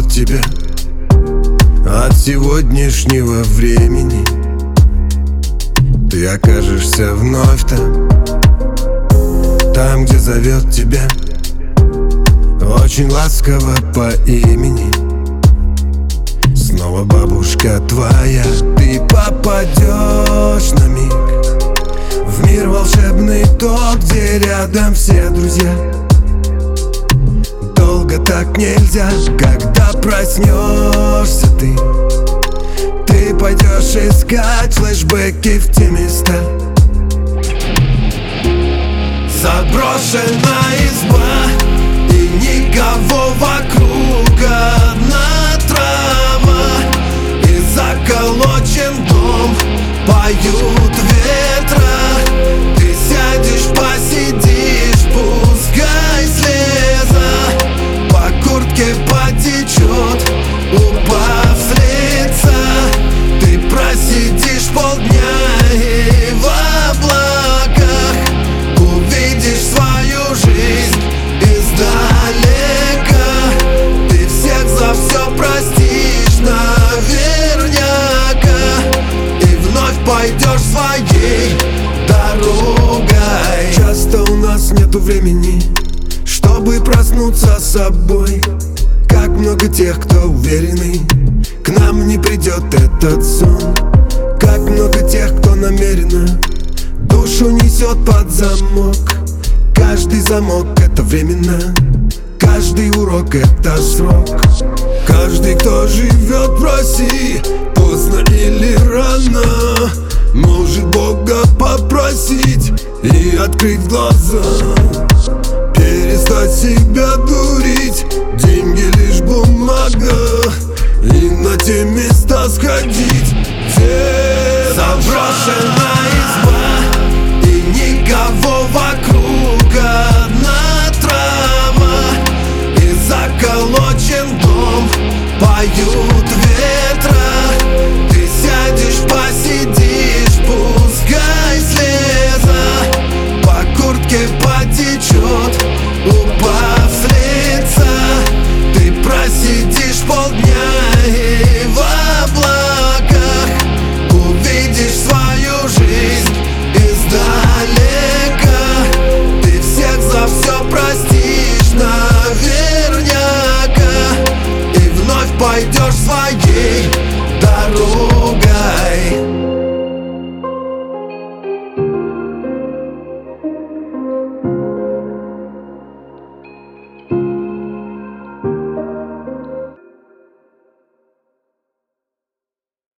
заберет тебя от сегодняшнего времени. Ты окажешься вновь там, где зовет тебя очень ласково по имени. Снова бабушка твоя. Ты попадешь на миг в мир волшебный, тот, где рядом все друзья. Долго так нельзя. Когда проснешься ты пойдешь искать флешбеки в те места. Заброшенная изба и никого вокруг, одна трава и заколочен дом. Поют ветра, ты сядешь, посидишь, пускай слеза по куртке потечет, упав с лица. Ты просидишь полдня и в облаках увидишь свою жизнь издалека. Ты всех за все простишь наверняка и вновь пойдешь своей дорогой. Часто у нас нету времени, чтобы проснуться собой. Как много тех, кто уверенный, к нам не придет этот сон. Как много тех, кто намеренно душу несет под замок. Каждый замок — это временно, каждый урок — это срок. Каждый, кто живет в России, поздно или рано, может Бога попросить и открыть глаза. Перестать себя дурить, деньги лишь бумага, и на теме